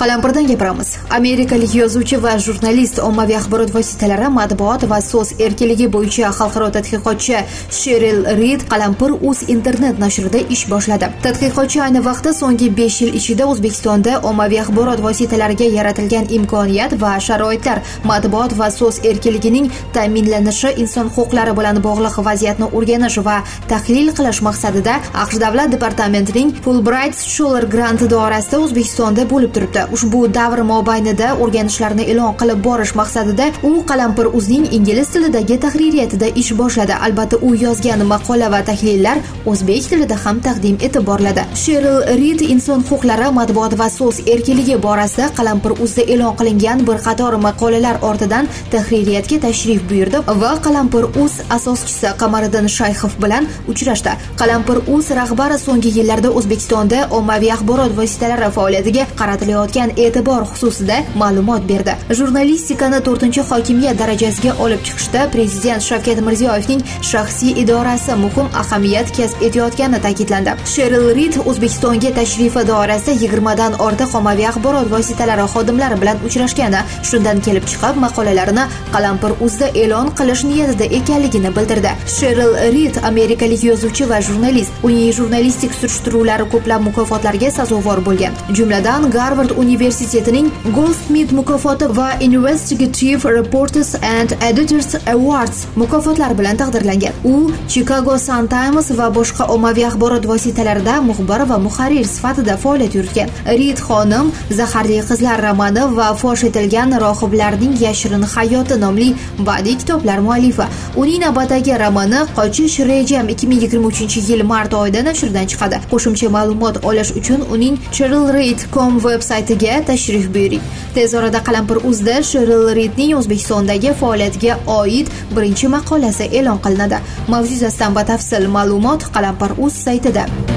Qalampirdan gapiramiz. Amerikalik yozuvchi va jurnalist, ommaviy axborot vositalari, matbuot va so'z erkinligi bo'yicha xalqaro tadqiqotchi Sheryl Reed Qalampir.uz internet nashrida ish boshladi. Tadqiqotchi ayni vaqtda so'nggi 5 yil ichida O'zbekistonda ommaviy axborot vositalariga yaratilgan imkoniyat va sharoitlar, matbuot va so'z erkinligining ta'minlanishi, inson huquqlari bilan bog'liq vaziyatni o'rganish va tahlil qilish maqsadida AQSh Davlat departamentining Fulbright Scholar Grant doirasida O'zbekistonda bo'lib turibdi. Ushbu davr mobaynida o'rganishlarni e'lon qilib borish maqsadida u Qalampir.uzning ingliz tilidagi tahririyatida ish boshladi. Albatta, u yozgan maqola va tahlillar o'zbek tilida ham taqdim etib boriladi. Sheryl Reed inson huquqlari, matbuot va so'z erkinligi borasida Qalampir.uzda e'lon qilingan bir qator maqolalar ortidan tahririyatga tashrif buyurdi va Qalampir.uz asoschisi Qamariddin Shayxov bilan uchrashdi. Qalampir.uz rahbari so'nggi yillarda O'zbekistonda ommaviy axborot vositalari faoliyatiga qaratilayotgan e'tibor xususida ma'lumot berdi. Jurnalistikani 4-hokimiyat darajasiga olib chiqishda Prezident Shavkat Mirziyoyevning shaxsiy idorasi muhim ahamiyat kasb etayotgani ta'kidlandi. Sheryl Reed O'zbekistonga tashrifi doirasida 20 dan ortiq ommaviy axborot vositalari xodimlari bilan uchrashgani, shundan kelib chiqib maqolalarini Qalampir.uzda e'lon qilish niyatida ekanligini bildirdi. Sheryl Reed amerikalik yozuvchi va jurnalist. Uning jurnalistik surishtiruvlari ko'plab mukofotlarga sazovor bo'lgan. Jumladan Harvard universitetining Goldsmith mukofoti va Investigative Reporters and Editors Awards mukofotlari bilan taqdirlangan. U Chicago Sun-Times va boshqa ommaviy axborot vositalarida muxbir va muharrir sifatida faoliyat yuritgan. Reed xonim Zaharli qizlar romani va fosh etilgan rohiblarning yashirin hayoti nomli badiiy kitoblar muallifi. Uning navbatdagi romani Qochish rejam 2023-yil mart oyida nashrdan chiqadi. Qo'shimcha ma'lumot olish uchun uning SherylReed.com veb-saytiga tashrif buyuring. Tez orada Qalampir.uzda Sheryl Reedning O'zbekistondagi faoliyatiga oid birinchi maqolasi e'lon qilinadi. Mavzu yuzasidan batafsil ma'lumot Qalampir.uz saytida.